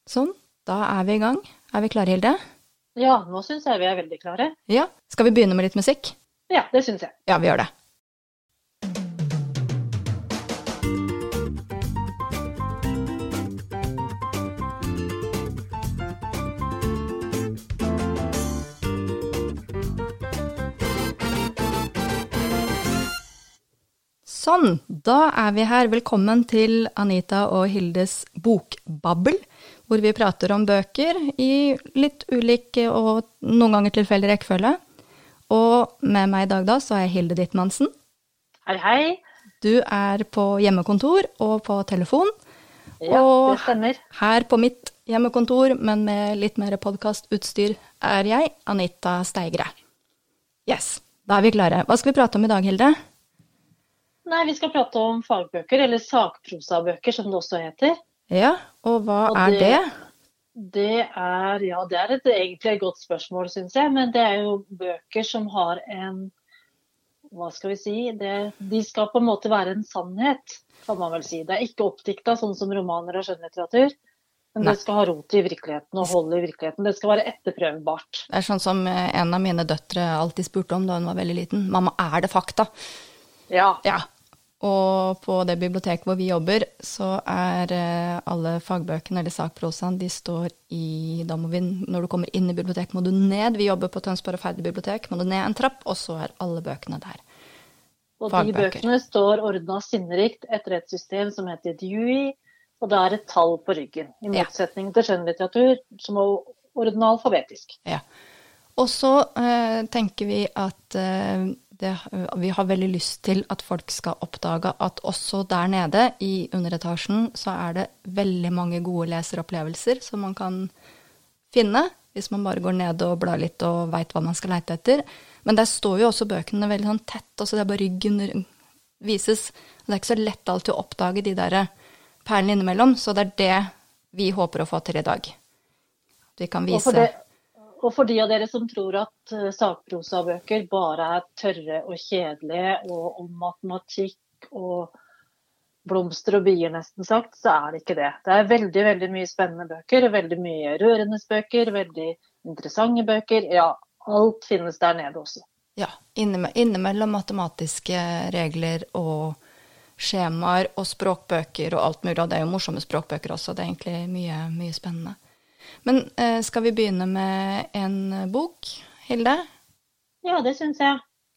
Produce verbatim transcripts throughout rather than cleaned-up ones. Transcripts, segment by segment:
Sånn, da er vi i gang. Er vi klare, Hilde? Ja, nå synes jeg vi er veldig klare. Ja. Skal vi begynne med litt musikk? Ja, det synes jeg. Ja, vi gjør det. Sånn, da er vi her. Velkommen til Anita og Hildes bokbabbel, hvor vi prater om bøker i litt ulik og noen ganger tilfeldig rekkefølge. Og med meg i dag da, så er Hilde Dittmansen. Hei, hei. Du er på hjemmekontor og på telefon. Ja, og det stemmer. Her på mitt hjemmekontor, men med litt mer podcastutstyr, er jeg, Anita Steigre. Yes, da er vi klare. Hva skal vi prate om i dag, Hilde? Nei, vi skal prate om fagbøker, eller sakprosabøker, som det også heter. Ja, og hva Og er det? det? Det er, ja, det er et egentlig et godt spørsmål, synes jeg, men det er jo bøker som har en, hva skal vi si, det, de skal på en måte være en sannhet, kan man vel si. Det er ikke oppdiktet, sånn som romaner og skjønnlitteratur, men Nei. det skal ha rot i virkeligheten og holde i virkeligheten. Det skal være etterprøvbart. Det er sånn som en av mine døtre alltid spurte om da hun var veldig liten. Mamma, er det fakta? Ja, Ja, og på det biblioteket hvor vi jobber, så er eh, alle fagbøkene eller sakprosaen, de står i, da må vi, når du kommer inn i biblioteket, må du ned, vi jobber på Tønsberg og Færder bibliotek, må du ned en trapp, og så er alle bøkene der. og de Fagbøker. bøkene står ordnet sinnerikt etter et system som heter Dewey, og det er et tall på ryggen, i Ja. motsetning til skjønnlitteratur, som er ordnet alfabetisk. Ja. Og så eh, tenker vi at eh, det, vi har veldig lyst til at folk skal oppdage at også der nede i underetasjen så er det veldig mange gode leseropplevelser som man kan finne hvis man bare går ned og blar litt og vet hva man skal lete etter. Men der står jo også bøkene veldig sånn tett, altså det er bare ryggen vises. Det er ikke så lett alltid å oppdage de der perlene innimellom, så det er det vi håper å få til i dag. Vi kan Og vise... for, det, og for de av dere som tror at uh, sakprosabøker bare er tørre og kjedelige, og om matematikk og blomster og bier nesten sagt, så er det ikke det. Det er veldig, veldig mye spennende bøker, veldig mye rørende bøker, veldig interessante bøker. Ja, alt finnes der nede også. Ja, innime- innimellom matematiske regler og skjemaer og språkbøker og alt mulig, og det er jo morsomme språkbøker også, det er egentlig mye, mye spennende. Men eh, skal vi begynne med en bok, Hilde? Ja, det synes jeg.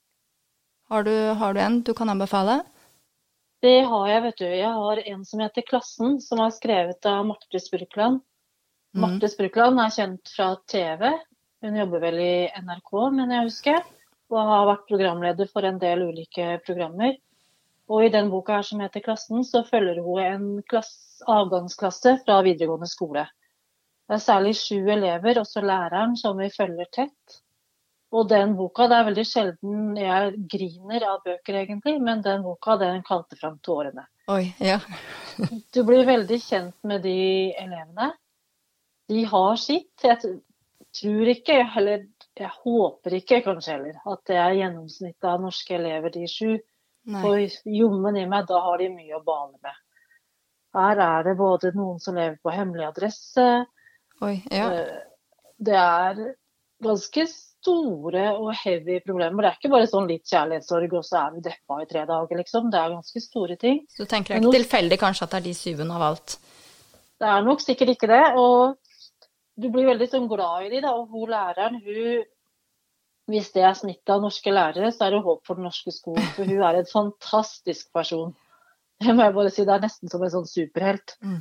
Har du, har du en du kan anbefale? Det har jeg, vet du. Jeg har en som heter Klassen, som er skrevet av Marte Spurkland. Mm. Marte Spurkland er kjent fra T V. Hun jobber vel i N R K, men jeg husker, og har vært programleder for en del ulike programmer. Og i den boka her som heter Klassen, så følger hun en klass, avgangsklasse fra videregående skole. Det er særlig sju elever, også læreren, som vi følger tett. Og den boka, det er veldig sjelden jeg griner av bøker egentlig, men den boka, den kalte frem tårene. Oi, ja. Du blir veldig kjent med de elevene. De har sitt. Jeg tror ikke, eller jeg håper ikke kanskje heller, at det er gjennomsnittet av norske elever, de sju. Nei. Og jommen i meg, da har de mye å bale med. Her er det både noen som lever på hemmelig adresse. Oi, ja. Det er ganske store og heavy problemer. Det er ikke bare sånn litt kjærlighetssorg, og så er vi deppa i tre dager, liksom. Det er ganske store ting. Så du tenker det er ikke tilfeldig kanskje at det er de syvende av alt? Det er nok sikkert ikke det, og du blir veldig sånn glad i de, da. Og hun læreren, hun, hvis det er snittet av norske lærere, så er det håp for den norske skolen, for hun er en fantastisk person. Det må jeg bare si, det er nesten som en sånn superhelt. Mm.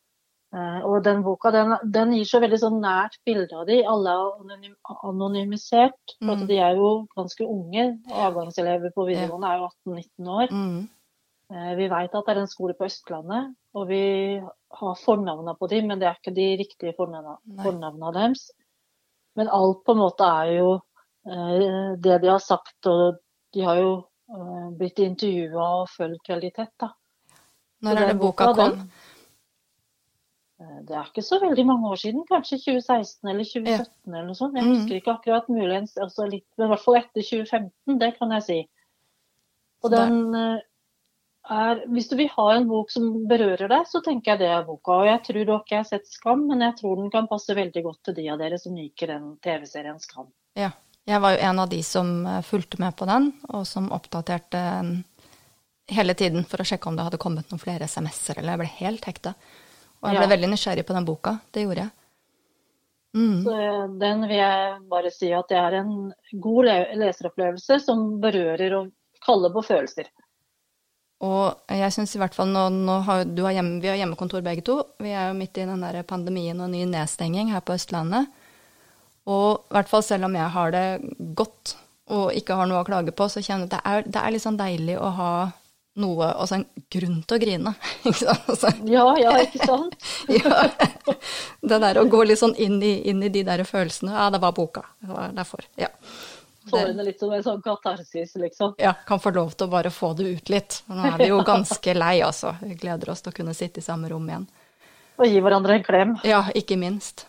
Uh, og den boka, den, den gir så veldig sånn nært bilde av de. Alle er anonym, anonymisert, for Mm. at de er jo ganske unge. Avgangselever på videregående er jo atten nitten år. Mm. Uh, vi vet at det er en skole på Østlandet, og vi har fornavnene på dem, men det er ikke de riktige fornavnene, Nei. fornavnene deres. Men alt på en måte er jo uh, det de har sagt, og de har jo uh, blitt intervjuet og følt veldig tett, da. Når Så er det den boka boka, kom? den- Det er ikke så veldig mange år siden, kanskje tjue seksten eller tjue sytten eller noe sånt. Jeg Mm. husker ikke akkurat muligens, altså litt, men i hvert fall etter tjue femten, det kan jeg si. Og Så den, eh, er, hvis du vil ha en bok som berører deg, så tenker jeg det er boka. Og jeg tror dere ikke jeg har sett Skam, men jeg tror den kan passe veldig godt til de av dere som liker den T V-serien Skam. Ja, jeg var jo en av de som fulgte med på den, og som oppdaterte hele tiden for å sjekke om det hadde kommet noen flere S M S-er, eller jeg ble helt hekta. Og jeg ble ja. veldig nysgjerrig på den boka, det gjorde jeg. Mm. Så den vil jeg bare si at det er en god leseropplevelse som berører og kaller på følelser. Og jeg synes i hvert fall, nå, nå har, du har hjemme, vi har hjemmekontor begge to, vi er jo midt i den der pandemien og ny nedstenging her på Østlandet, og i hvert fall selv om jeg har det godt og ikke har noe å klage på, så kjenner jeg at det er, det er litt sånn deilig å ha noe, altså en grunn til å grine, ikke sant? Altså, ja, ja, ikke sant? ja, det der å gå litt sånn inn i, inn i de der følelsene, ja, det var boka, det var derfor, ja. Får det litt som en sånn katarsis, liksom. Ja, kan få lov til å bare få det ut litt. Nå er vi jo ganske lei, altså. Vi gleder oss til å kunne sitte i samme rom igjen. Og gi hverandre en klem. Ja, ikke minst.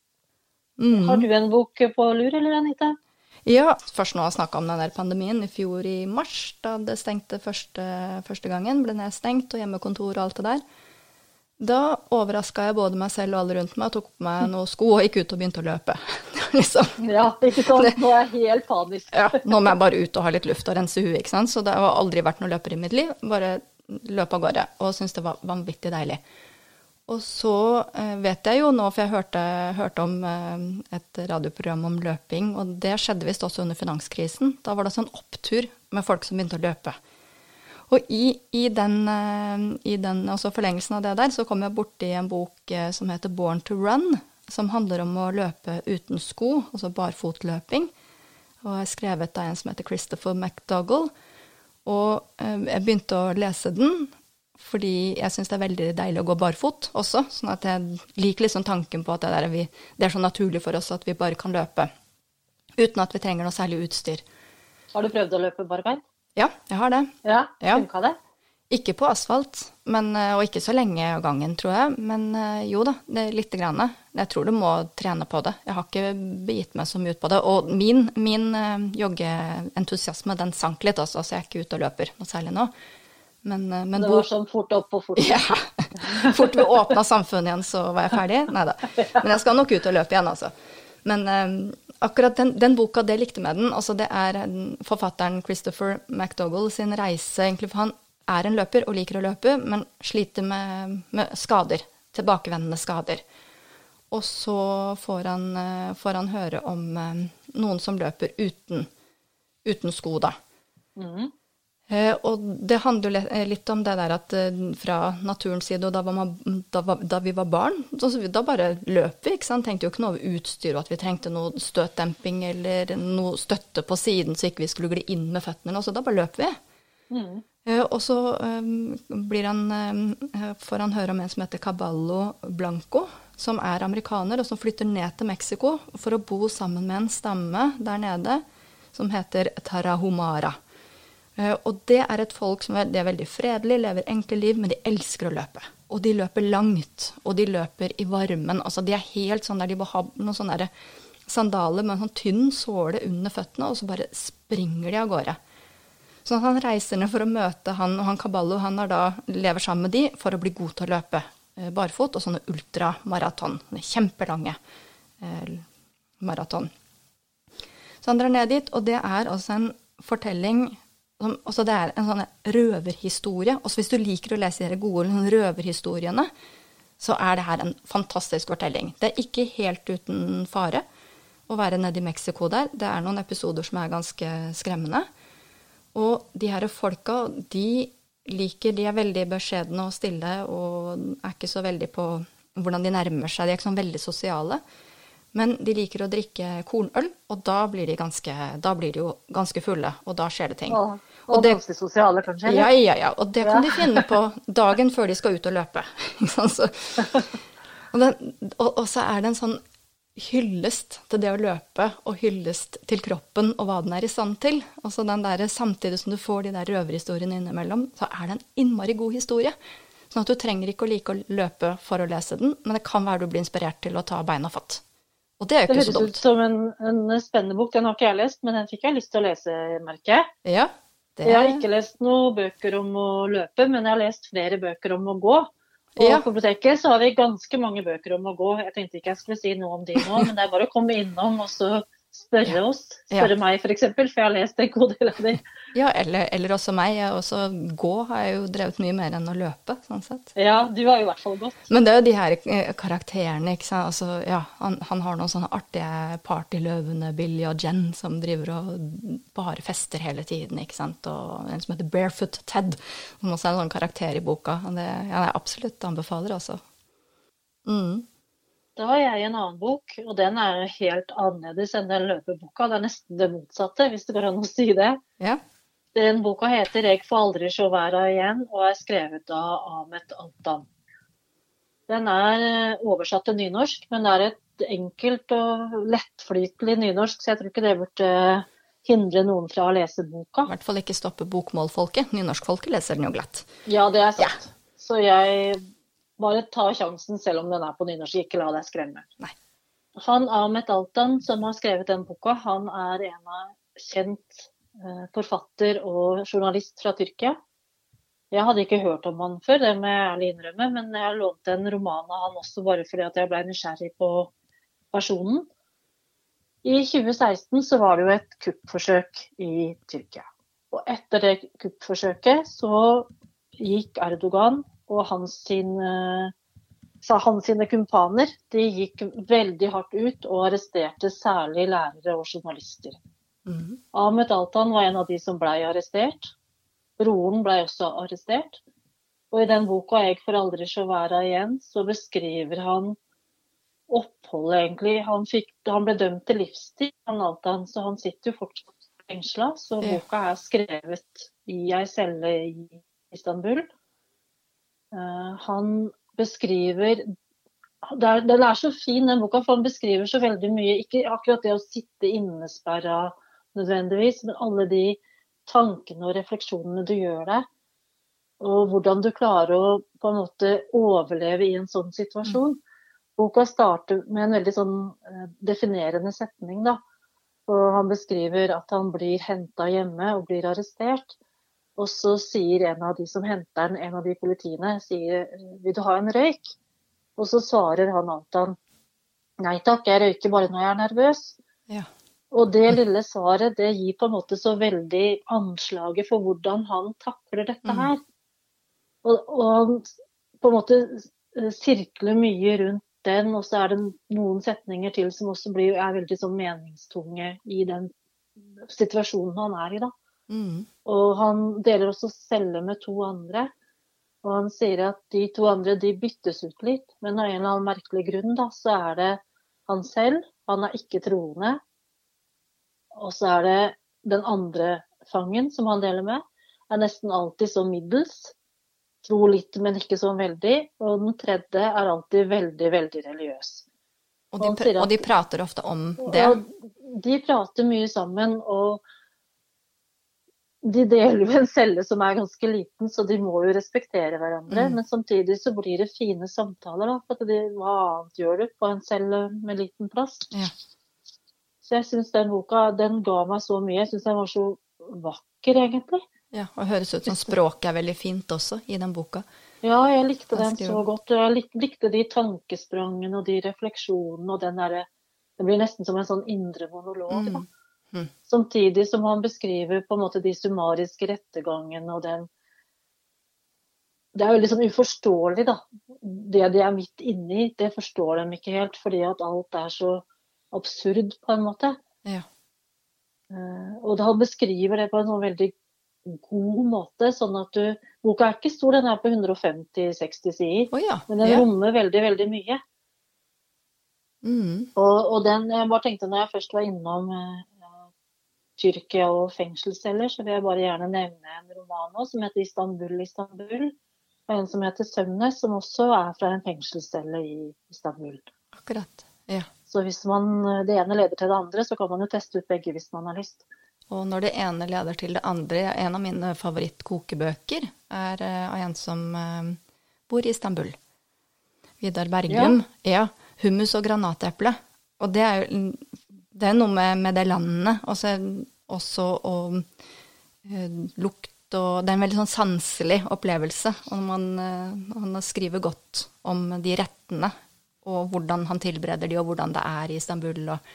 Mm. Har du en bok på lur, eller Anita? Ja, først nå har jeg snakket om den der pandemien i fjor i mars, da det stengte første, første gangen, ble nedstengt og hjemmekontor og alt det der. Da overrasket jeg både meg selv og alle rundt meg, tok på meg noen sko og gikk ut og begynte å løpe. liksom. Ja, ikke sant? Nå er jeg helt panisk. ja, nå må jeg bare ut og ha litt luft og rense huet, ikke sant? Så det har aldri vært noen løper i mitt liv, bare løpe av gårde, og synes det var vanvittig deilig. Og så eh, vet jeg jo nå, for jeg hørte, hørte om eh, et radioprogram om løping, og det skjedde visst også under finanskrisen. Da var det sånn opptur med folk som begynte å løpe. Og i, i, den, eh, i den altså forlengelsen av det der, så kom jeg borti en bok eh, som heter Born to Run, som handler om å løpe uten sko, altså barfotløping. Og jeg skrevet av en som heter Christopher McDougall. Og eh, jeg begynte å lese den, fordi jeg synes det er veldig deilig å gå barfot også, sånn at jeg liker liksom tanken på at det, der er vi, det er så naturlig for oss at vi bare kan løpe, uten at vi trenger noe særlig utstyr. Har du prøvd å løpe barbeint? Ja, jeg har det. Ja, funka det? Ikke på asfalt, men, og ikke så lenge av gangen, tror jeg, men jo da, det er litt grann. Jeg tror du må trene på det. Jeg har ikke begitt meg så mye ut på det, og min, min joggeentusiasme, den sank litt også, så jeg er ikke ute og løper noe særlig nå. Men, men det var sånn fort opp og fort. Ja, fort vi åpnet samfunnet igjen, så var jeg ferdig. Neida. Men jeg skal nok ut og løpe igjen, altså. Men um, akkurat den, den boka, det likte med den. Altså, det er forfatteren Christopher McDougall sin reise, egentlig, for han er en løper og liker å løpe, men sliter med, med skader, tilbakevendende skader. Og så får han, får han høre om um, noen som løper uten, uten sko, da. Mhm. Uh, og det handler litt om det der at uh, fra naturens side, og da, var man, da, var, da vi var barn, så, da bare løp vi, ikke sant? Tenkte jo ikke noe over utstyr, og at vi trengte noe støtdemping eller noe støtte på siden, så ikke vi skulle gli inn med føttene, så da bare løp vi. Mm. Uh, og så um, blir han, um, får han høre om en som heter Caballo Blanco, som er amerikaner, og som flytter ned til Mexico for å bo sammen med en stamme der nede, som heter Tarahumara. Uh, og det er et folk som er, er veldig fredelig, lever enkle liv, men de elsker å løpe. Og de løper langt, og de løper i varmen. Altså, de er helt sånn der de må ha noen sånne der sandaler med en sånn tynn såle under føttene, og så bare springer de av gårde. Så han reiser ned for å møte han, og han Caballo, han er da, lever sammen med de for å bli god til å løpe uh, barfot, og sånne ultramaraton, kjempelange uh, maraton. Så han drar ned dit, og det er altså en fortelling. Også det er en sånn røverhistorie. Også hvis du liker å lese de gode røverhistoriene, så er det her en fantastisk fortelling. Det er ikke helt uten fare å være nede i Mexico der. Det er noen episoder som er ganske skremmende. Og de her folka, de liker, de er veldig beskjedne og stille, og er ikke så veldig på hvordan de nærmer seg. De er ikke sånn veldig sosiale. Men de liker å drikke kornøl, og da blir de ganske, da blir de jo ganske fulle, og da skjer det ting. Og, og, og det, ganske sosiale, kanskje? Ja, ja, ja. Og det kan ja. de finne på dagen før de skal ut og løpe. så, og, den, og, og så er det en sånn hyllest til det å løpe, og hyllest til kroppen og hva den er i stand til. Og så den der, samtidig som du får de der røverhistoriene innimellom, så er det en innmari god historie. Sånn at du trenger ikke å like å løpe for å lese den, men det kan være du blir inspirert til å ta beina fatt. Og det er jo ikke så dumt. Det høres ut som en, en spennende bok. Den har ikke jeg lest, men den fikk jeg lyst til å lese, merker jeg. Ja, Det... Jeg har ikke lest noen bøker om å løpe, men jeg har lest flere bøker om å gå. Og Ja. på biblioteket så har vi ganske mange bøker om å gå. Jeg tenkte ikke jeg skulle si noe om de nå, men det er bare å komme innom og så spørre Ja. oss. Spørre Ja. meg for eksempel, for jeg har lest en god del av de. Ja, eller, eller også meg. Jeg også gå har jeg jo drevet mye mer enn å løpe, sånn sett. Ja, du har i hvert fall gått. Men det er jo de her eh, karakterene, ikke sant? Altså, ja, han, han har noen sånne artige partyløvene, Billy og Jen, som driver og bare fester hele tiden, ikke sant? Og en som heter Barefoot Ted, som også er en sånn karakter i boka. Og det, ja, jeg absolutt anbefaler, altså. Mm. Da har jeg en annen bok, og den er helt annerledes enn den løpeboka. Det er nesten det motsatte, hvis det går an å si det. Ja. Den boka heter «Jeg får aldri se verda igjen», og er skrevet av Ahmet Altan. Den er eh, oversatt til nynorsk, men det er et enkelt og lettflytelig nynorsk, så jeg tror ikke det burde hindre noen fra å lese boka. I hvert fall ikke stoppe bokmålfolket. Nynorskfolket leser den jo glatt. Ja, det er sant. Så jeg bare tar sjansen selv om den er på nynorsk, ikke la deg skremme. Nei. Han Ahmet Altan, som har skrevet den boka, han er en av kjent eh, forfatter og journalist fra Tyrkia. Jeg hadde ikke hørt om han før, det må jeg ærlig innrømme, men jeg lånte en roman av han også bare fordi at jeg ble nysgjerrig på personen. I tjue seksten så var det jo et kuppforsøk i Tyrkia. Og etter det kuppforsøket så gikk Erdogan og hans sine, hans sine kumpaner, de gikk veldig hardt ut og arresterte særlig lærere og journalister. Mm. Ahmet Altan var en av de som ble arrestert. Broren ble også arrestert. Og i den boka «Jeg får aldri se verda igjen» så beskriver han oppholdet egentlig. Han, fikk, han ble dømt til livstid, han Altan, så han sitter jo fortsatt fengslet. Så boka er skrevet i ei celle i Istanbul. Uh, han beskriver det er, den er så fin den boka, for han beskriver så veldig mye, ikke akkurat det å sitte innesperra nødvendigvis, men alle de tankene og refleksjonene du gjør deg, og hvordan du klarer å på en måte overleve i en sånn situasjon. Mm. Boka starter med en veldig sånn uh, definerende setning da, og han beskriver at han blir hentet hjemme og blir arrestert. Og så sier en av de som henter den, en av de politiene, sier, vil du ha en røyk? Og så svarer han Altan, nei takk, jeg røyker bare når jeg er nervøs. Ja. Og det lille svaret, det gir på en måte så veldig anslaget for hvordan han takler dette her. Mm. Og, og på en måte sirkler mye rundt den, og så er det noen setninger til som også blir, er veldig sånn meningstunge i den situasjonen han er i da. Mm. Og han deler også celle med to andre, og han sier at de to andre de byttes ut litt, men av en eller annen merkelig grunn da, så er det han selv, han er ikke troende, og så er det den andre fangen som han deler med, er nesten alltid så middels, tror litt, men ikke så veldig, og den tredje er alltid veldig, veldig religiøs. Og de, pr- at, og de prater ofte om det? De prater mye sammen, og de deler jo en celle som er ganske liten, så de må jo respektere hverandre, mm. men samtidig så blir det fine samtaler da, for de, hva annet gjør du på en celle med liten plass? Ja. Så jeg synes den boka, den ga meg så mye, jeg synes den var så vakker egentlig. Ja, og høres ut som språket er veldig fint også i den boka. Ja, jeg likte den så godt, og jeg lik, likte de tankesprangene og de refleksjonene, og den der, det blir nesten som en sånn indre monolog da. Mm. Mm. Samtidig som han beskriver på en måte de summariske rettegangene og den, det er veldig sånn uforståelig da, det de er midt inne i, det forstår de ikke helt, fordi at alt er så absurd på en måte. Ja. Uh, og han beskriver det på en sånn veldig god måte, sånn at du, boka er ikke stor, den er på hundre femti til seksti sider, oh ja. men den ja. rommer veldig, veldig mye. Mm. Og, og den, jeg bare tenkte når jeg først var innom uh, Tyrkia og fengselsceller, så vil jeg bare gjerne nevne en roman også, som heter Istanbul, Istanbul, og en som heter Sømnes, som også er fra en fengselscelle i Istanbul. Akkurat, ja. Så hvis man, det ene leder til det andre, så kan man jo teste ut begge hvis man har lyst. Og når det ene leder til det andre, en av mine favorittkokebøker er uh, av en som uh, bor i Istanbul. Vidar Bergum, ja. ja, hummus og granateple. Og det er jo det er noe med, med det landet, også, også å lukt, og det er en veldig sånn sanselig opplevelse. Og man, han skriver godt om de rettene, og hvordan han tilbereder de, og hvordan det er i Istanbul. Og,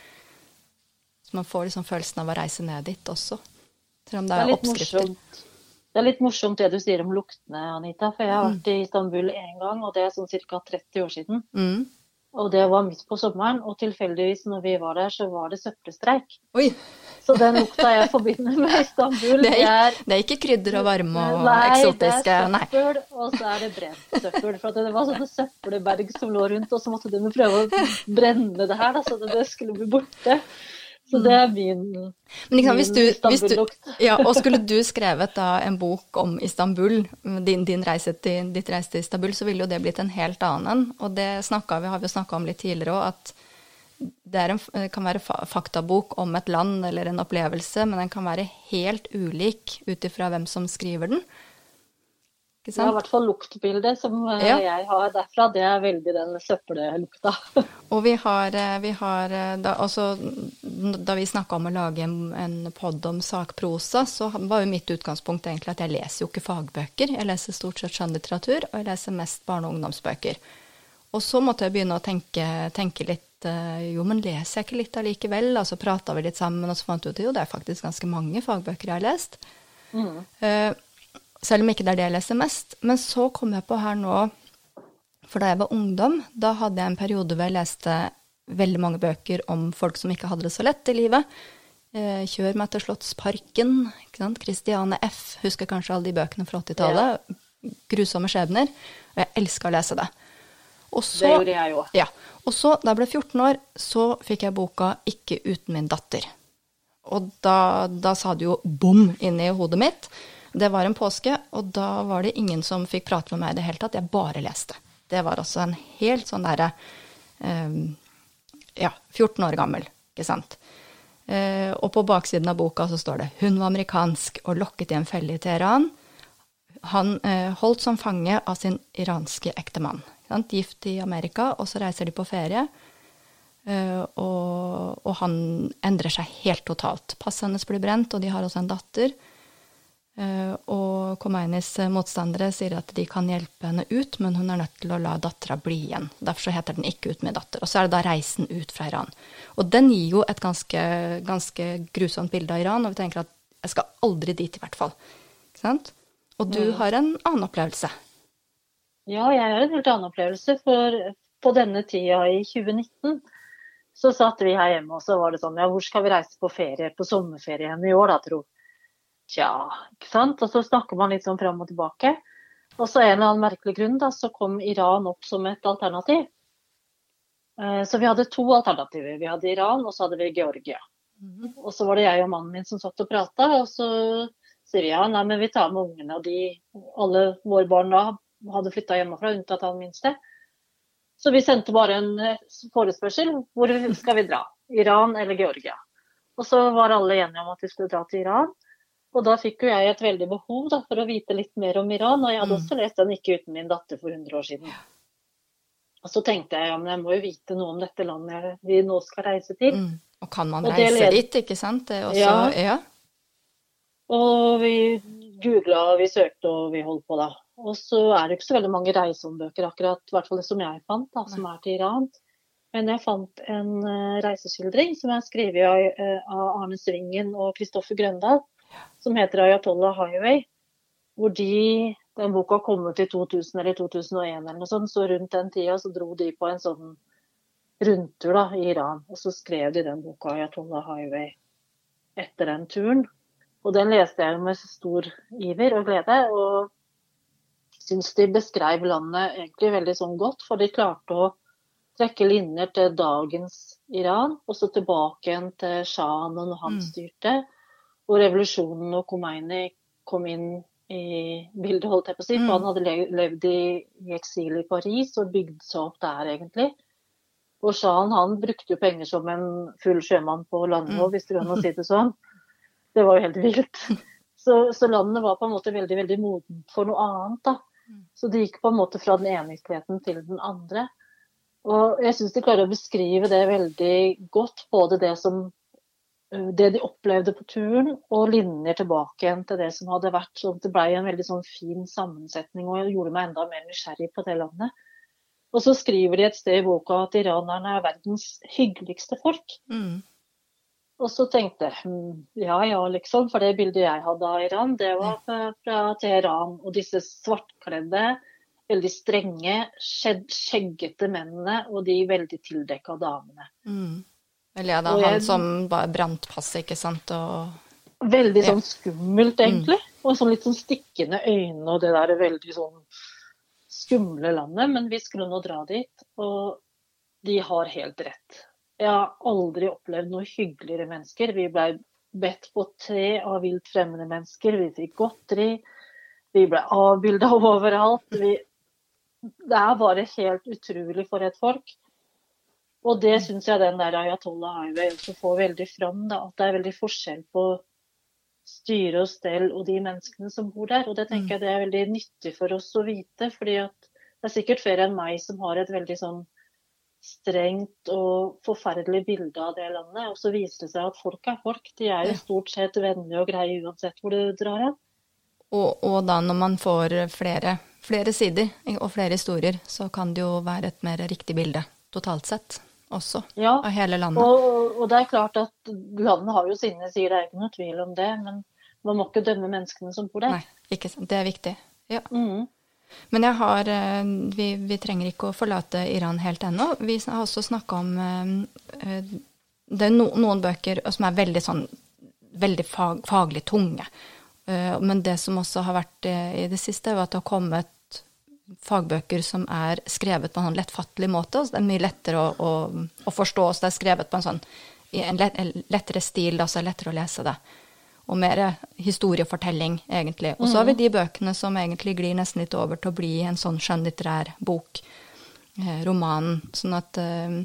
så man får liksom følelsen av å reise ned dit også, selv om det er, det er oppskrifter. Morsomt. Det er litt morsomt det du sier om luktene, Anita, for jeg har vært i Istanbul en gang, og det er sånn cirka tretti år siden. Mm. Og det var midt på sommeren, og tilfeldigvis når vi var der, så var det søppelstreik. Oi! Så den lukta jeg forbinder med Istanbul, det er, er, det er ikke krydder og varme og nei, eksotiske. Nei, det er søppel, og så er det brent søppel. For det var sånne søppelberg som lå rundt, og så måtte de prøve å brenne det her, da, så det skulle bli borte. Så det er min, Men liksom, hvis du, min Istanbul-lukt. Ja, og skulle du skrevet da en bok om Istanbul, din, din reise til, ditt reise til Istanbul, så ville jo det blitt en helt annen. Og det snakket vi, har vi jo snakket om litt tidligere også, at det er en, kan være faktabok om et land eller en opplevelse, men den kan være helt ulik utifra hvem som skriver den. Ikke sant? Ja, i hvert fall luktbildet som ja. jeg har derfra, det er veldig den søppellukta. Og vi har, vi har da, også, da vi snakket om å lage en, en podd om sakprosa, så var jo mitt utgangspunkt egentlig at jeg leser jo ikke fagbøker. Jeg leser stort sett skjønnlitteratur, og jeg leser mest barne- og ungdomsbøker. Og så måtte jeg begynne å tenke, tenke litt, jo, men leser jeg ikke litt allikevel? Og så pratet vi litt sammen, og så fant vi ut, jo, det er faktisk ganske mange fagbøker jeg har lest. Mm. Uh, selv om ikke det er det jeg leser mest. Men så kom jeg på her nå, for da jeg var ungdom, da hadde jeg en periode hvor jeg leste veldig mange bøker om folk som ikke hadde det så lett i livet. Uh, Kjør meg til Slottsparken, ikke sant? Christiane F. Husker kanskje alle de bøkene fra åttitallet. Ja. Grusomme skjebner. Og jeg elsket å lese det. Og så, det gjorde jeg jo. Ja, og så, da jeg ble fjorten år, så fikk jeg boka Ikke uten min datter. Og da, da sa det jo bom inne i hodet mitt. Det var en påske, og da var det ingen som fikk prate med meg i det hele tatt. Jeg bare leste. Det var altså en helt sånn der, um, ja, fjorten år gammel, ikke sant? Uh, og på baksiden av boka så står det, hun var amerikansk og lokket i en felle i Teheran. Han uh, holdt som fange av sin iranske ektemann. Gift i Amerika, og så reiser de på ferie, uh, og, og han endrer seg helt totalt. Passet hennes blir brent, og de har også en datter. Uh, og Khomeinis motstandere sier at de kan hjelpe henne ut, men hun er nødt til å la dattera bli igjen. Derfor så heter den Ikke ut med datter. Og så er det da reisen ut fra Iran. Og den gir jo et ganske, ganske grusomt bilde av Iran, og vi tenker at jeg skal aldri dit i hvert fall. Ikke sant? Og du mm. har en annen opplevelse. Ja, jeg har en helt annen opplevelse, for på denne tida i tjue nitten så satt vi her hjemme, og så var det sånn, ja, hvor skal vi reise på ferie, på sommerferien i år da, tro? Tja, ikke sant? Og så snakker man litt sånn frem og tilbake, og så en eller annen merkelig grunn da, så kom Iran opp som et alternativ. Så vi hadde to alternativer, vi hadde Iran, og så hadde vi Georgia. Mm-hmm. Og så var det jeg og mannen min som satt og pratet, og så sier vi, ja, nei, men vi tar med ungene, og de, alle våre barn da, hadde flyttet hjemmefra, unntatt han minste. Så vi sendte bare en forespørsel, hvor skal vi dra? Iran eller Georgia? Og så var alle enige om at vi skulle dra til Iran, og da fikk jo jeg et veldig behov da, for å vite litt mer om Iran, og jeg hadde mm. også lest den Ikke uten min datter for hundre år siden. Og så tenkte jeg, ja, men jeg må jo vite noe om dette landet vi nå skal reise til. Mm. Og kan man og reise led... dit, ikke sant? Det er også, ja. ja. Og vi googlet, og vi søkte, og vi holdt på da. Og så er det ikke så veldig mange reisebøker akkurat, i hvert fall det som jeg fant, da, som er til Iran. Men jeg fant en uh, reiseskildring som er skrevet av, uh, av Arne Svingen og Kristoffer Grøndal, som heter Ayatollah Highway, hvor de, den boka kom ut i to tusen eller to tusen og en eller noe sånt, så rundt den tida så dro de på en sånn rundtur da, i Iran, og så skrev de den boka Ayatollah Highway etter den turen. Og den leste jeg med stor iver og glede, og synes de beskrev landet egentlig veldig sånn godt, for de klarte å trekke linjer til dagens Iran, og så tilbake igjen til Shahen når han styrte, og revolusjonen og Khomeini kom inn i bildet, holdt jeg på å si, for han hadde levd i, i eksil i Paris og bygd seg opp der egentlig. Og Shahen, han brukte jo penger som en full sjømann på landet, hvis du kan si det sånn. Det var jo helt vilt. Så, så landet var på en måte veldig, veldig moden for noe annet da. Så det gikk på en måte fra den ene virkeligheten til den andre. Og jeg synes de klarer å beskrive det veldig godt, både det som det de opplevde på turen, og linjer tilbake igjen til det som hadde vært. Så det ble en veldig sånn fin sammensetning, og jeg gjorde meg enda mer nysgjerrig på det landet. Og så skriver de et sted i boka at iranerne er verdens hyggeligste folk. Mm. Og så tenkte jeg, ja, ja, liksom, for det bildet jeg hadde av Iran, det var fra, fra Teheran, og disse svartkledde, veldig strenge, skjeggete mennene, og de veldig tildekka damene. Mm. Eller ja, da, jeg, han som bare brant passet, ikke sant? Og, veldig sånn skummelt, egentlig. Mm. Og sånn litt sånn stikkende øyne, og det der veldig sånn skumle landet. Men vi skulle nå dra dit, og de har helt rett. Jeg har aldri opplevd noe hyggeligere mennesker. Vi ble bedt på te av vilt fremmede mennesker. Vi fikk godteri. Vi ble avbildet overalt. Vi, det er bare helt utrolig for et folk. Og det synes jeg den der Ayatollah Highway også får veldig fram, da, at det er veldig forskjell på styre og stell og de menneskene som bor der. Og det tenker jeg det er veldig nyttig for oss å vite, fordi at det er sikkert flere enn meg som har et veldig sånn strengt og forferdelig bilde av det landet. Og så viser det seg at folk er folk. De er jo stort sett vennlige og greie uansett hvor du drar hen. Og, og da når man får flere, flere sider og flere historier, så kan det jo være et mer riktig bilde totalt sett også, ja, av hele landet. Og, og det er klart at landet har jo sine sider, det er ikke noe tvil om det, men man må ikke dømme menneskene som bor der. Nei, ikke sant. Det er viktig. Ja. Mm. Men jeg har, vi, vi trenger ikke å forlate Iran helt ennå. Vi har også snakket om, det er no, noen bøker som er veldig sånn, veldig fag, faglig tunge. Men det som også har vært i det siste, var at det har kommet fagbøker som er skrevet på en sånn lettfattelig måte. Så det er mye lettere å, å, å forstå, så det er skrevet på en sånn, i en, lett, en lettere stil, da, så er det lettere å lese det. Og mer historiefortelling, egentlig. Og så har vi de bøkene som egentlig glir nesten litt over til å bli en sånn skjønnlitterær bok, eh, roman. Sånn at eh,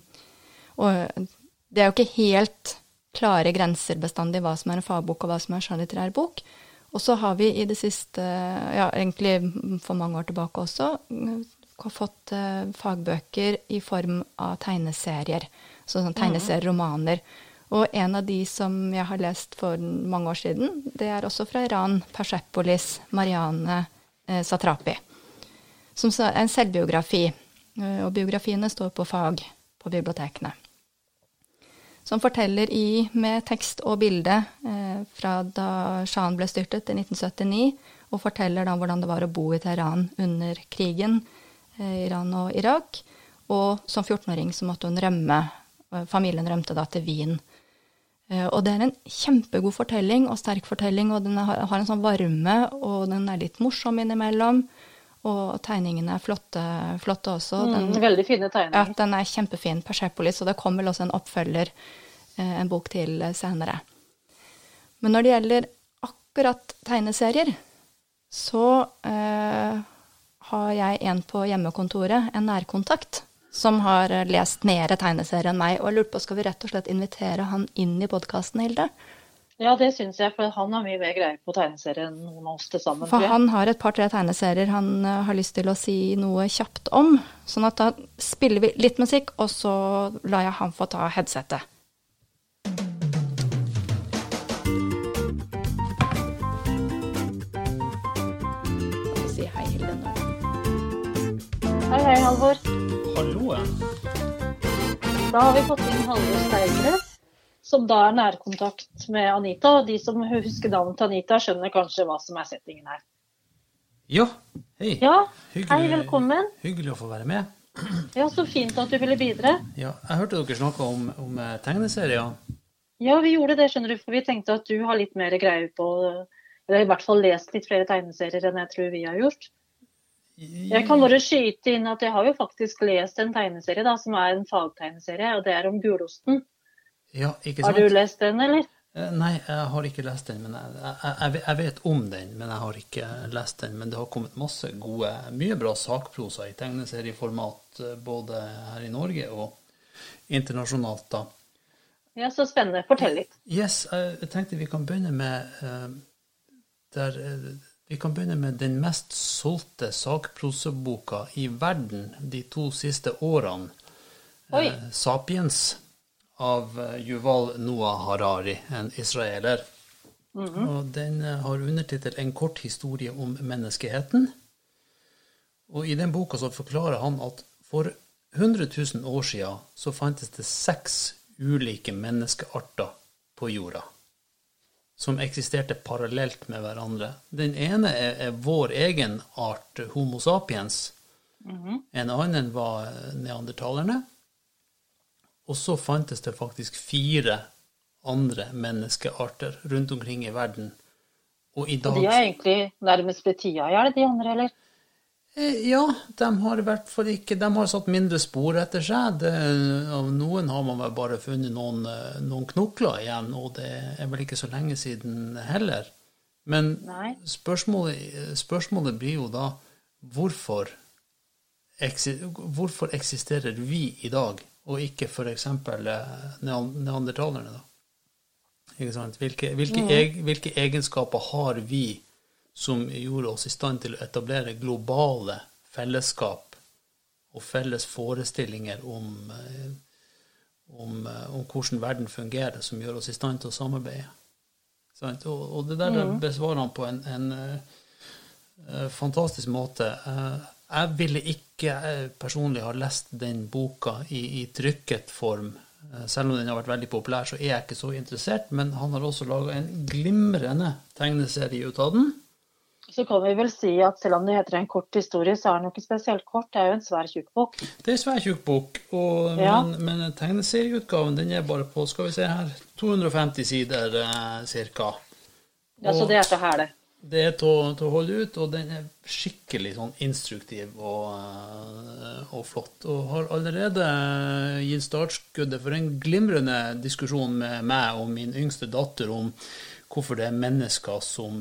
og det er jo ikke helt klare grenser bestandig hva som er en fagbok og hva som er en skjønnlitterær bok. Og så har vi i det siste, ja, egentlig for mange år tilbake også, fått eh, fagbøker i form av tegneserier. Så sånn tegneserieromaner. Og en av de som jeg har lest for mange år siden, det er også fra Iran, Persepolis, Marianne eh, Satrapi, som er en selvbiografi. Og biografiene står på fag på bibliotekene. Som forteller i, med tekst og bilde eh, fra da Shahen ble styrtet i nitten syttini, og forteller da hvordan det var å bo i Teheran under krigen, eh, Iran og Irak. Og som fjortenåring så måtte hun rømme, familien rømte da til Wien. Og det er en kjempegod fortelling, og sterk fortelling, og den har en sånn varme, og den er litt morsom innimellom, og tegningene er flotte, flotte også. Den, mm, veldig fine tegninger. Ja, den er kjempefin, Persepolis, og det kommer vel også en oppfølger, en bok til senere. Men når det gjelder akkurat tegneserier, så eh, har jeg en på hjemmekontoret, en nærkontakt, som har lest mer tegneserier enn meg, og jeg lurte på, skal vi rett og slett invitere han inn i podcasten, Hilde? Ja, det synes jeg, for han har mye mer greier på tegneserier enn noen av oss til sammen. For han har et par-tre tegneserier han uh, har lyst til å si noe kjapt om, sånn at da spiller vi litt musikk, og så lar jeg han få ta headsetet. Skal vi si hei, Hilde nå. Hei, hei, Halvor. Halloen. Da har vi fått inn Halvor Steignes, som da er nærkontakt med Anita, og de som husker navnet til Anita skjønner kanskje hva som er settingen her. Ja, hei. Ja, hyggelig, hei, velkommen. Hyggelig å få være med. Ja, så fint at du ville bidra. Ja, jeg hørte dere snakke om, om tegneserier. Ja, vi gjorde det, skjønner du, for vi tenkte at du har litt mer greie på, eller i hvert fall lest litt flere tegneserier enn jeg tror vi har gjort. Jeg kan bare skyte inn at jeg har jo faktisk lest en tegneserie da, som er en fagtegneserie, og det er om gulosten. Ja, ikke sant? Har du lest den, eller? Nei, jeg har ikke lest den, men jeg, jeg, jeg vet om den, men jeg har ikke lest den. Men det har kommet masse gode, mye bra sakprosa i tegneserieformat, både her i Norge og internasjonalt da. Ja, så spennende. Fortell litt. Yes, jeg tenkte vi kan begynne med, der, vi kan begynne med den mest solgte sakprosaboka i verden de to siste årene. Oi. Sapiens av Yuval Noah Harari, en israeler. Mm-hmm. Og den har undertittel En kort historie om menneskeheten. Og i den boka så forklarer han at for hundre tusen år siden så fantes det seks ulike menneskearter på jorda, som eksisterte parallelt med hverandre. Den ene er, er vår egen art, Homo sapiens. Mm-hmm. En annen var neandertalerne. Og så fantes det faktisk fire andre menneskearter rundt omkring i verden. Og, i dag... og de er egentlig nærmest blitt tida, er det de andre, eller? Ja, de har i hvert fall ikke, de har satt mindre spor etter seg. Det, av noen har man vel bare funnet noen, noen knokler igjen, og det er vel ikke så lenge siden heller. Men spørsmålet, spørsmålet blir jo da, hvorfor, hvorfor eksisterer vi i dag, og ikke for eksempel neandertalerne da? Ikke sant? Hvilke, hvilke, mm. eg, hvilke egenskaper har vi som gjorde oss i stand til å etablere globale fellesskap og felles forestillinger om, om, om hvordan verden fungerer, som gjør oss i stand til å samarbeide. Og, og det der mm. besvarer han på en, en uh, fantastisk måte. Uh, jeg ville ikke uh, personlig ha lest den boka i, i trykket form. Uh, selv om den har vært veldig populær, så er jeg ikke så interessert, men han har også laget en glimrende tegneserie ut av den. Så kan vi vel si at selv om det heter en kort historie, så er den jo ikke spesielt kort. Det er jo en svær tjukkbok. Det er en svær tjukkbok, ja. men, men tegneserieutgaven, den er bare på, skal vi se her, to hundre og femti sider eh, cirka. Ja, så det er til her det. Det er til, til å holde ut, og den er skikkelig sånn instruktiv og, og flott. Og har allerede gitt startskuddet for en glimrende diskusjon med meg og min yngste datter om hvorfor det er mennesker som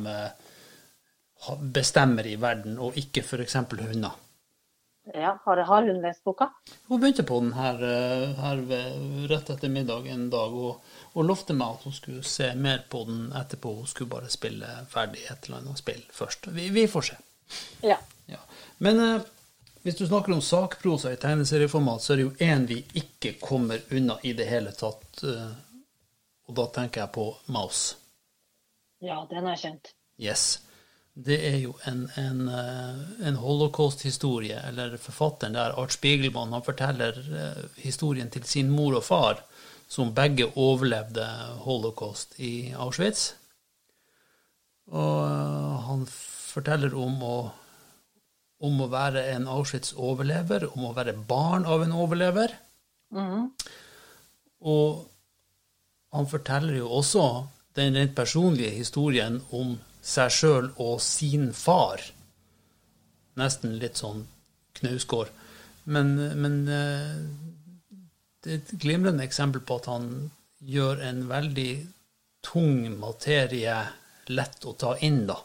bestemmer i verden, og ikke for eksempel hunder. Ja, har, har hun lest boka? Hun begynte på den her, her ved, rett etter middag en dag, og, og lovte meg at hun skulle se mer på den etterpå. Hun skulle bare spille ferdig et eller annet spill først. Vi, vi får se. Ja. Ja. Men eh, hvis du snakker om sakprosa i tegneserieformat, så er det jo en vi ikke kommer unna i det hele tatt, eh, og da tenker jeg på Maus. Ja, den er kjent. Yes. Det er jo en, en, en holocaust-historie, eller forfatteren der, Art Spiegelman, han forteller historien til sin mor og far, som begge overlevde holocaust i Auschwitz. Og han forteller om å, om å være en Auschwitz-overlever, om å være barn av en overlever. Mm. Og han forteller jo også den rent personlige historien om seg selv og sin far. Nesten litt sånn knausgård. Men, men det er et glimrende eksempel på at han gjør en veldig tung materie lett å ta inn, da.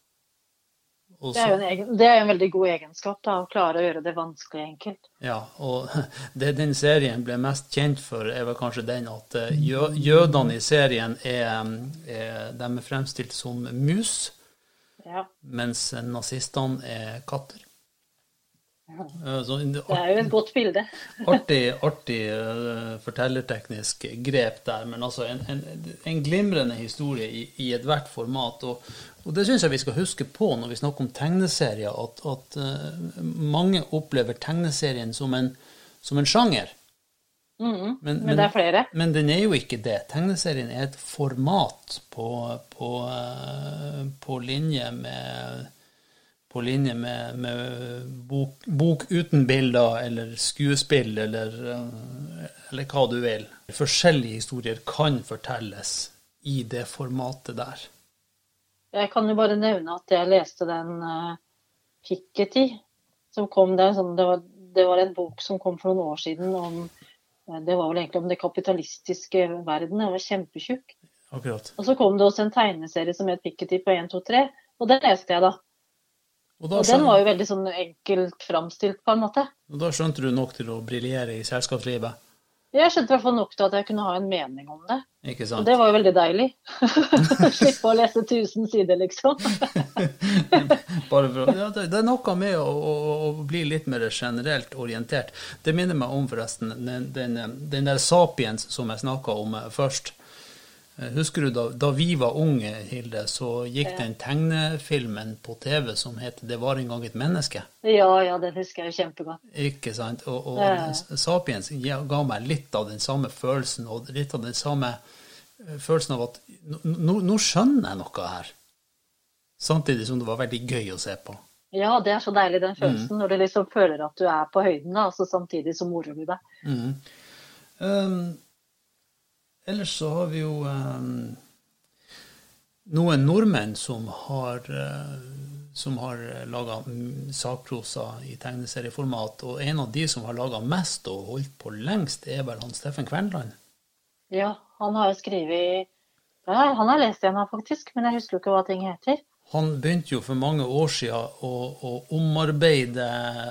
Også, det, er jo en egen, det er jo en veldig god egenskap, da, å klare å gjøre det vanskelig enkelt. Ja, og det den serien ble mest kjent for, er vel kanskje den at jø, jødene i serien er, er, de er fremstilt som mus, ja. Mens nazistene er katter. Ja. Så, det er jo et godt bilde. artig, artig uh, fortellerteknisk grep der, men altså en, en, en glimrende historie i, i et hvert format, og, og det synes jeg vi skal huske på når vi snakker om tegneserier, at, at uh, mange opplever tegneserien som en, som en sjanger. Mm, men, men det er flere. Men, men den er jo ikke det. Tegneserien er et format på, på, uh, på linje med på linje med, med bok, bok uten bilder, eller skuespill, eller, eller hva du vil. Forskjellige historier kan fortelles i det formatet der. Jeg kan jo bare nevne at jeg leste den uh, Piketty, som kom der. Sånn, det, var, det var en bok som kom for noen år siden om, uh, det var vel egentlig om det kapitalistiske verden. Det var kjempetjukk. Akkurat. Og så kom det også en tegneserie som het Piketty på en, to, tre, og den leste jeg da. Og, og den var jo veldig sånn enkelt framstilt på en måte. Og da skjønte du nok til å briljere i selskapslivet? Jeg skjønte i hvert fall nok til at jeg kunne ha en mening om det. Ikke Og sant? det var jo veldig deilig. Slippe å lese tusen sider, liksom. Bare for, ja, det, det er noe med å, å, å bli litt mer generelt orientert. Det minner meg om forresten den, den, den der Sapiens som jeg snakket om først. Husker du da, da vi var unge, Hilde, så gikk det en tegnefilmen på T V som het Det var en gang et menneske. Ja, ja, det husker jeg jo kjempegodt. Ikke sant? Og, og Ja. Sapiens ga meg litt av den samme følelsen, og litt av den samme følelsen av at nå, nå skjønner jeg noe her. Samtidig som det var veldig gøy å se på. Ja, det er så deilig den følelsen, når du liksom føler at du er på høyden, da, og så samtidig så morer du deg. Mm. Um, ellers så har vi jo um, noen nordmenn som har, uh, som har laget sakprosa i tegneserieformat, og en av de som har laget mest og holdt på lengst er vel han Steffen Kvernland. Ja, han har jo skrevet, ja, han har lest igjen faktisk, men jeg husker jo ikke hva ting heter. Han begynte jo for mange år siden å, å omarbeide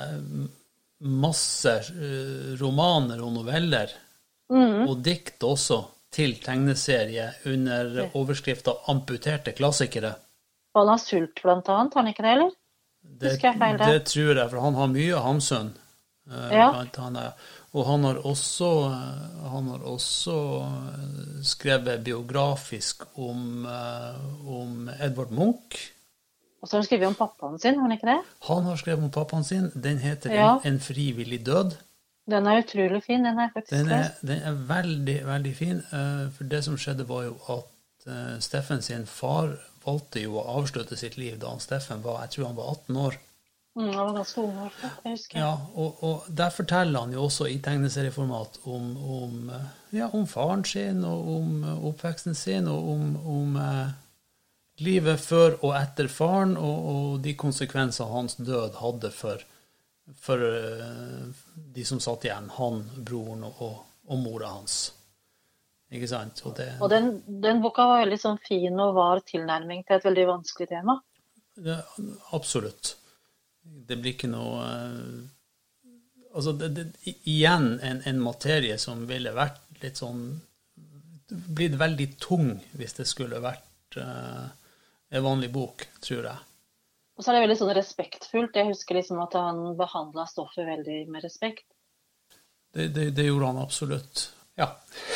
masse uh, romaner og noveller, Mm. og dikt også, til tegneserie under overskriften Amputerte klassikere. Han har sult blant annet, har han ikke det, eller? Det, Husker jeg feil det? det tror jeg, for han har mye Hamsun. Uh, Ja. blant annet. Og han har også, uh, han har også uh, skrevet biografisk om, uh, om Edvard Munch. Og så har han skrevet om pappaen sin, har han ikke det? Han har skrevet om pappaen sin. Den heter Ja. en, en frivillig død. Den er utrolig fin, den har jeg faktisk Den er, lest. den er veldig, veldig fin. Uh, for det som skjedde var jo at uh, Steffen sin far valgte jo å avslutte sitt liv da han Steffen var, jeg tror han var atten år. Mm, han var ganske ung, i hvert fall, jeg husker. Ja, og, og der forteller han jo også i tegneserieformat om, om, uh, ja, om faren sin, og om uh, oppveksten sin, og om, om uh, livet før og etter faren, og, og de konsekvenser hans død hadde for, for uh, de som satt igjen, han, broren og, og, og mora hans. Ikke sant? Og, det, Og den, den boka var veldig sånn fin og var tilnærming til et veldig vanskelig tema. det, absolutt. Det blir ikke noe uh, altså det, det, igjen en, en materie som ville vært litt sånn blitt veldig tung hvis det skulle vært uh, en vanlig bok, tror jeg. Og så er det veldig sånn respektfullt. Jeg husker liksom at han behandlet stoffet veldig med respekt. Det, det, det gjorde han absolutt. Ja.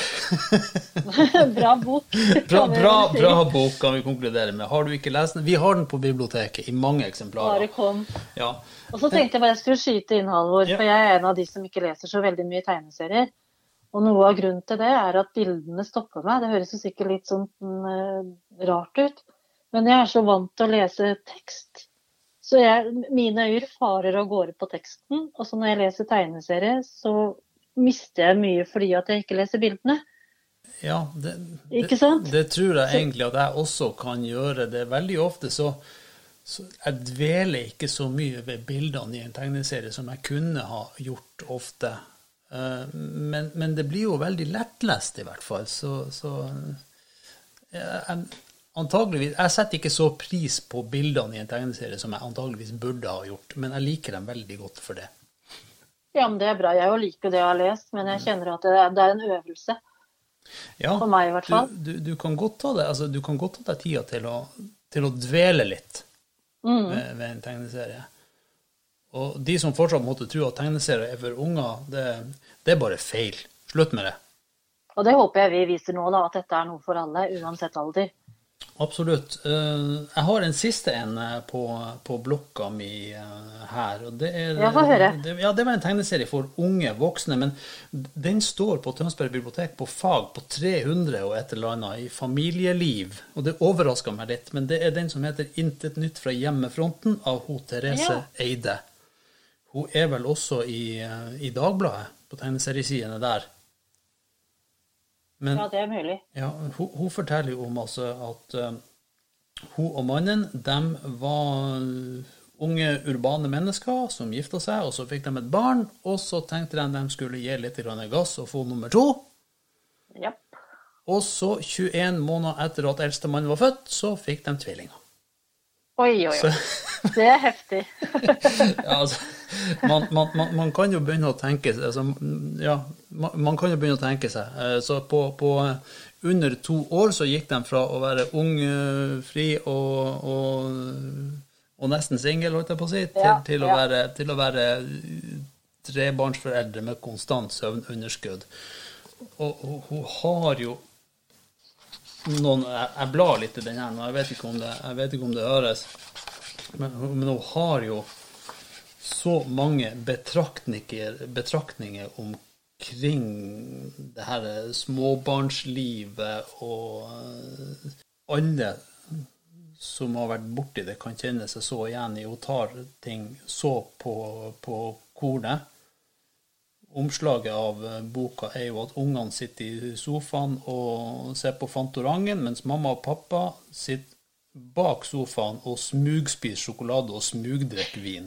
Bra bok. Bra, kan vi bra, vel si. bra bok kan vi konkludere med. Har du ikke lest den? Vi har den på biblioteket i mange eksemplarer. Bare kom. Ja. Og så tenkte jeg bare jeg skulle skyte inn, Halvor, Ja. for jeg er en av de som ikke leser så veldig mye tegneserier. Og noe av grunnen til det er at bildene stopper meg. Det høres jo sikkert litt sånn uh, rart ut. Men jeg er så vant til å lese tekst. Så jeg, mine øyne farer av gårde på teksten. Og så når jeg leser tegneserie, så mister jeg mye fordi at jeg ikke leser bildene. Ja, det, Ikke det, sant? det tror jeg egentlig at jeg også kan gjøre. Det veldig ofte så, så jeg dveler ikke så mye ved bildene i en tegneserie som jeg kunne ha gjort ofte. Uh, men, men det blir jo veldig lettlest i hvert fall. Så, så jeg, antageligvis, jeg setter ikke så pris på bildene i en tegneserie som jeg antageligvis burde ha gjort, men jeg liker dem veldig godt for det. Ja, men det er bra. Jeg jo liker det jeg har lest, men jeg kjenner at det er, det er en øvelse. Ja, For meg i hvert fall. Du, du, du kan godt ta det, altså, du kan godt ta deg tida til å, til å dvele litt Mm. ved, ved en tegneserie. Og de som fortsatt måtte tro at tegneserier er for unger, det, det er bare feil. Slutt med det. Og det håper jeg vi viser nå, da, at dette er noe for alle, uansett alder. Absolutt. Uh, jeg har en siste en på, på blokka mi uh, her. Og det er, Ja, få høre. Det, ja, det var en tegneserie for unge voksne, men den står på Tønsberg bibliotek på fag på tre hundre og et eller annet i familieliv. Og det overrasker meg litt, men det er den som heter Intet nytt fra hjemmefronten av ho Therese Ja. Eide. Hun er vel også i, uh, i Dagbladet, på tegneseriesidene der. Men, Ja, det er mulig. ja, hun, hun forteller jo om altså at uh, hun og mannen, de var unge urbane mennesker som giftet seg, og så fikk de et barn, og så tenkte de de skulle gi litt grann gass og få nummer to. Japp. Og så tjueen måneder etter at eldste mann var født, så fikk de tvillinger. Oi, oi, oi. Det er heftig. Ja, altså, man, man, man, man kan jo begynne å tenke seg, altså, ja, man, man kan jo begynne å tenke seg, så på, på under to år så gikk de fra å være ung, fri og, og, og nesten single, holdt jeg på å si, til, Ja, til, å ja. være, til å være trebarnsforeldre med konstant søvnunderskudd. Og, og hun har jo noen, jeg, jeg blar litt i den her nå, jeg vet ikke om det, jeg vet ikke om det høres, men, men hun har jo så mange betraktninger, betraktninger omkring det her småbarnslivet, og alle som har vært borti det kan kjenne seg så igjen i, og tar ting så på, på kornet. Omslaget av boka er jo at ungene sitter i sofaen og ser på Fantorangen, mens mamma og pappa sitter bak sofaen og smugspiser sjokolade og smugdrekker vin.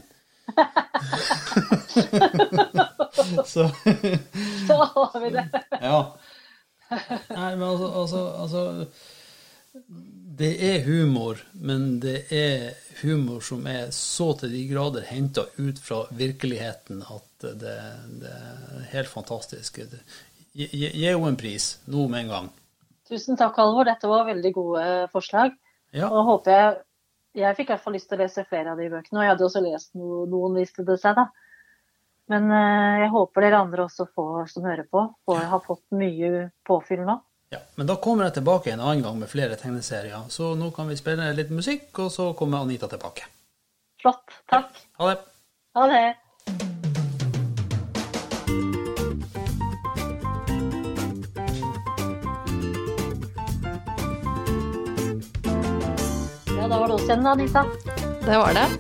Så Så har vi det. ja. Nei, men altså, altså, altså det er humor, men det er humor som er så til de grader hentet ut fra virkeligheten at det, det er helt fantastisk. Gi, gi, gi jo en pris, nå med en gang. Tusen takk, Halvor. Dette var veldig gode forslag. Ja. Og håper jeg, jeg fikk i hvert fall lyst til å lese flere av de bøkene, og jeg hadde også lest no, noen viste det seg da. Men eh, jeg håper dere andre også får, som hører på, får, har fått mye påfyll nå. Ja, men da kommer jeg tilbake en annen gang med flere tegneserier, så nå kan vi spille litt musikk, og så kommer Anita tilbake. Flott, takk. Ha det. Ha det. Ja, da var det også en, Anita. Det var det.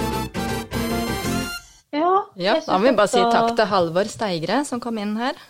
Ja, Ja, jeg da må vi synes bare si dette- takk til Halvor Steigre som kom inn her.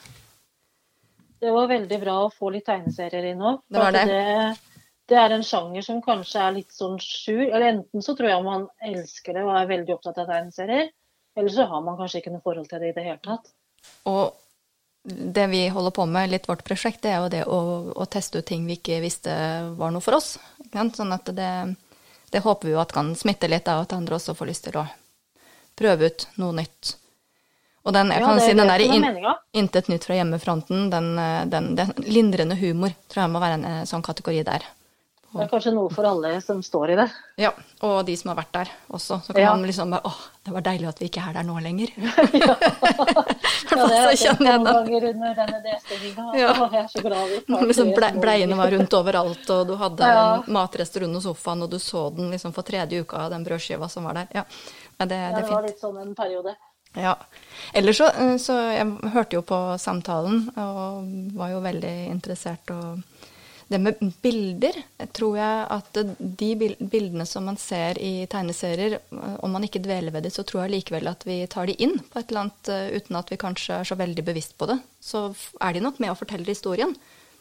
Det var veldig bra å få litt tegneserier inn nå. Det var For at det. det. Det er en sjanger som kanskje er litt sånn skjul. Eller enten så tror jeg man elsker det og er veldig opptatt av tegneserier, eller så har man kanskje ikke noe forhold til det i det hele tatt. Og det vi holder på med, litt vårt prosjekt, det er jo det å, å teste ut ting vi ikke visste var noe for oss. Ikke sant? Sånn at det, det håper vi jo at kan smitte litt, da, og at andre også får lyst til å prøve ut noe nytt. Og den, jeg Ja, kan det er si, den det der som er in, meningen. intet nytt fra hjemmefronten, den, den, den lindrende humor, tror jeg må være en eh, sånn kategori der. Det er kanskje noe for alle som står i det. Ja, og de som har vært der også. Så kan Ja. man liksom bare, åh, det var deilig at vi ikke er der nå lenger. Ja, Ja, det har jeg så tenkt kjenner jeg noen da. ganger under denne nedstengingen. Ja. Åh, jeg er så glad vi Når liksom ble, bleiene var rundt overalt, og du hadde Ja. matrester under sofaen, og du så den liksom for tredje uka av den brødskiva som var der. Ja, men det, Ja, det det er var fint. litt sånn en periode. Ja. Ellers så, så jeg hørte jo på samtalen, og var jo veldig interessert. Og det med bilder, tror jeg at de bil- bildene som man ser i tegneserier, om man ikke dveler ved det, så tror jeg likevel at vi tar de inn på et eller annet, eh, uten at vi kanskje er så veldig bevisst på det. Så f- er de nok med å fortelle historien.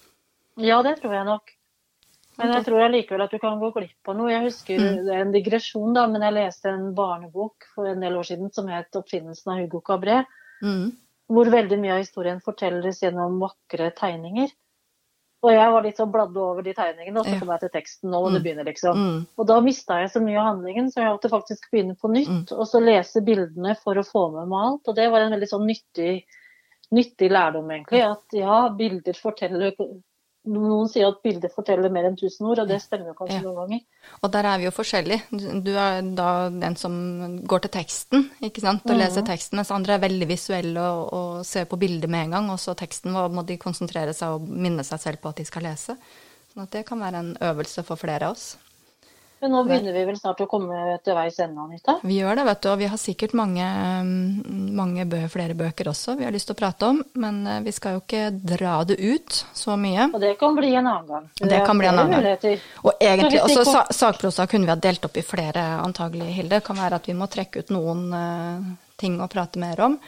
Ja, det tror jeg nok. Men jeg tror allikevel at du kan gå glipp av noe. Jeg husker, Mm. det er en digresjon da, men jeg leste en barnebok for en del år siden som het Oppfinnelsen av Hugo Cabret, Mm. hvor veldig mye av historien fortelles gjennom vakre tegninger. Og jeg var litt så bladde over de tegningene, og så Ja. kom jeg til teksten, og det begynner liksom. Mm. Og da mistet jeg så mye av handlingen, så jeg måtte faktisk begynne på nytt, og så lese bildene for å få med meg alt. Og det var en veldig sånn nyttig, nyttig lærdom egentlig, at ja, bilder forteller, noen sier at bilder forteller mer enn tusen ord, og det stemmer jo kanskje Ja. noen ganger. Og der er vi jo forskjellige. Du- Du er da den som går til teksten, ikke sant, og leser teksten, mens andre er veldig visuelle og, og ser på bildet med en gang, og så teksten må de konsentrere seg og minne seg selv på at de skal lese. Sånn at det kan være en øvelse for flere av oss. Men nå begynner vi vel snart å komme til veis ende, Anita. Vi gjør det, vet du, og vi har sikkert mange, mange bø, flere bøker også vi har lyst til å prate om, men eh, vi skal jo ikke dra det ut så mye. Og det kan bli en annen gang. Det kan bli en flere annen gang. muligheter. Og egentlig, Men hvis vi også kom- sa- sakprosa kunne vi ha delt opp i flere, antagelig, Hilde. Det kan være at vi må trekke ut noen eh, ting å prate mer om.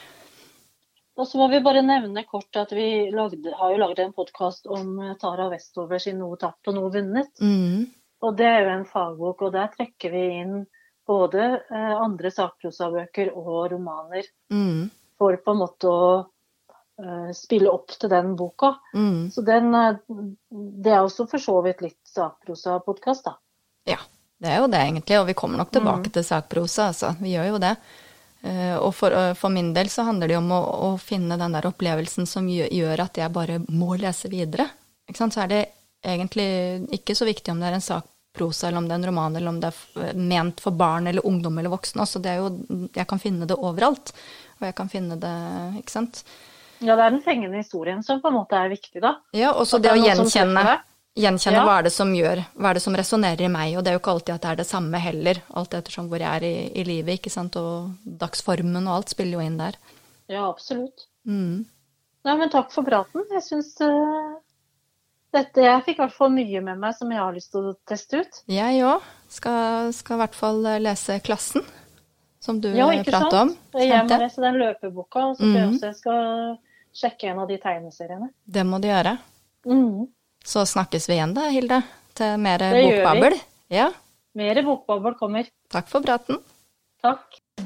Og så må vi bare nevne kort at vi lagde, har jo laget en podcast om eh, Tara Westover sin Noe tapt og noe vunnet. Mm. Og det er jo en fagbok, og der trekker vi inn både eh, andre sakprosabøker og romaner Mm. for på en måte å eh, spille opp til den boka. Mm. Så den, eh, det er også for så vidt litt sakprosa-podcast da. Ja, Det er jo det egentlig, og vi kommer nok tilbake Mm. til sakprosa, altså. Vi gjør jo det. Eh, og for, for min del så handler det jo om å, å finne den der opplevelsen som gjør, gjør at jeg bare må lese videre. Ikke sant? Så er det egentlig ikke så viktig om det er en sakprosa, eller om det er en roman, eller om det er ment for barn eller ungdom eller voksne. Altså det er jo, jeg kan finne det overalt, og jeg kan finne det, ikke sant? Ja, det er den fengende historien som på en måte er viktig da. Ja, og så At det er å noe som gjenkjenne, treffer deg. gjenkjenne Ja. hva er det som gjør, hva er det som resonerer i meg, og det er jo ikke alltid at det er det samme heller, alt ettersom hvor jeg er i, i livet, ikke sant, og dagsformen og alt spiller jo inn der. Ja, absolutt. Mm. Nei, men takk for praten. Jeg synes eh, dette, jeg fikk i hvert fall mye med meg som jeg har lyst til å teste ut. Jeg òg skal, skal i hvert fall lese Klassen, som du Ja, ikke pratet sant? om. Jeg må kjente. lese den løpeboka, og så tror jeg Mhm. også jeg skal sjekke en av de tegneseriene. Det må du gjøre. Mhm. Så snakkes vi igjen da, Hilde, til mer Det gjør vi. bokbabbel. Ja, Mer bokbabbel kommer. takk for praten. Takk.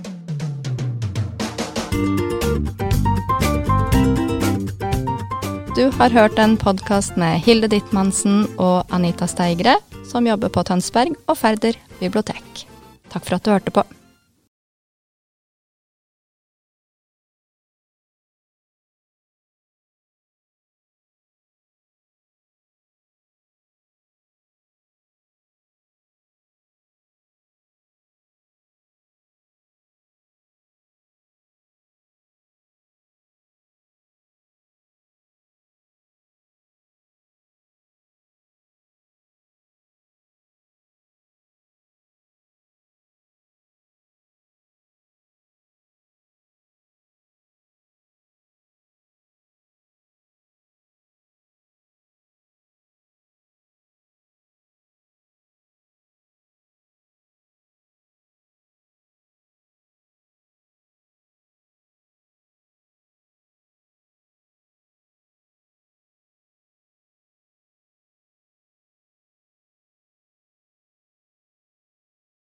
Du har hørt en podcast med Hilde Dittmansen og Anita Steigre, som jobber på Tønsberg og Færder bibliotek. Takk for at du hørte på.